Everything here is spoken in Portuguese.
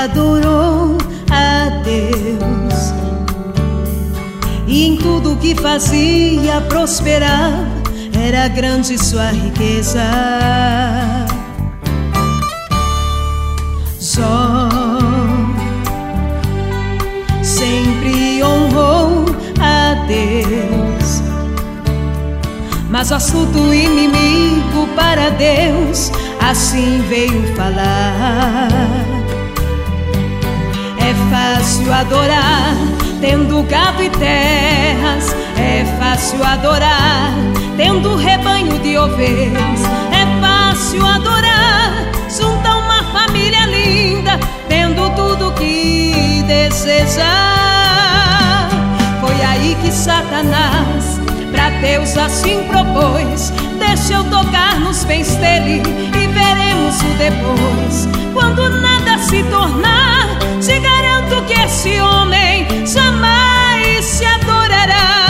adorou a Deus, e em tudo que fazia prosperar, era grande sua riqueza. Jó sempre honrou a Deus, mas o astuto inimigo para Deus assim veio falar: é fácil adorar tendo gado e terras, é fácil adorar tendo rebanho de ovelhas, é fácil adorar juntar uma família linda, tendo tudo que desejar. Foi aí que Satanás pra Deus assim propôs: deixa eu tocar nos bens dele e veremos o depois. Quando nada se tornar, te garanto que esse homem jamais se adorará.